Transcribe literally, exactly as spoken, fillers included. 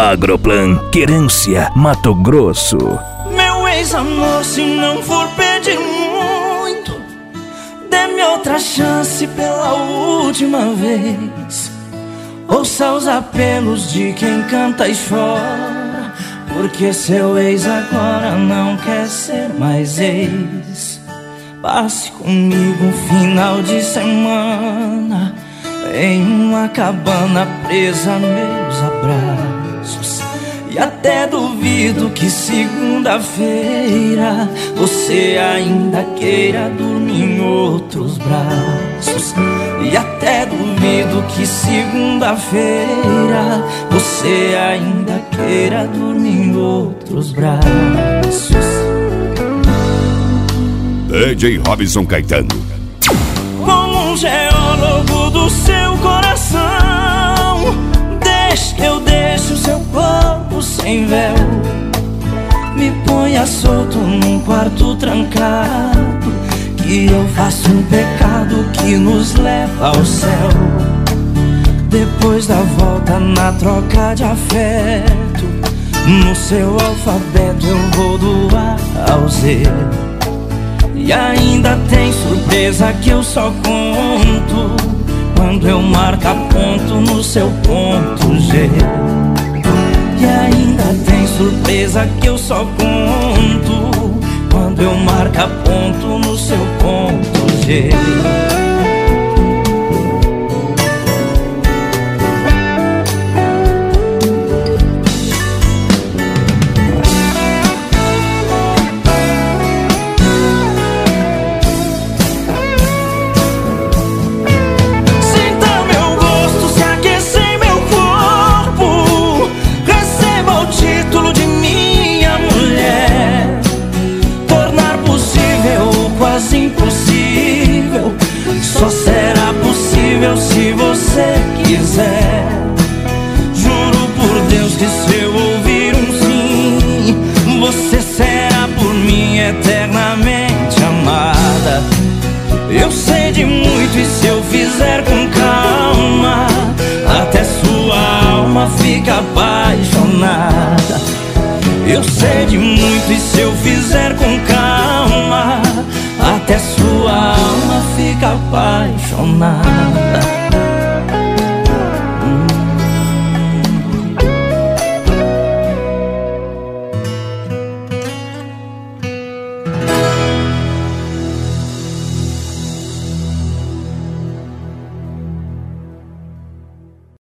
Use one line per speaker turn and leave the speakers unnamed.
Agroplan Querência, Mato Grosso.
Meu ex-amor, se não for pedir muito, dê-me outra chance pela última vez. Ouça os apelos de quem canta e chora, porque seu ex agora não quer ser mais ex. Passe comigo um final de semana em uma cabana presa a meus abraços. E até duvido que segunda-feira você ainda queira dormir em outros braços. E até duvido que segunda-feira você ainda queira dormir em outros braços.
D J Robson Caetano.
Como um geólogo do seu coração, deixe que eu deixe o seu corpo sem véu. Me ponha solto num quarto trancado, que eu faço um pecado que nos leva ao céu. Depois da volta na troca de afeto, no seu alfabeto eu vou do A ao Z. E ainda tem surpresa que eu só conto quando eu marcar ponto no seu ponto G. E ainda tem surpresa que eu só conto quando eu marcar ponto no seu ponto G. Só será possível se você quiser. Juro por Deus que se eu ouvir um sim, você será por mim eternamente amada. Eu sei de muito e se eu fizer com calma, até sua alma fica apaixonada. Eu sei de muito e se eu fizer com calma, até sua alma fica apaixonada.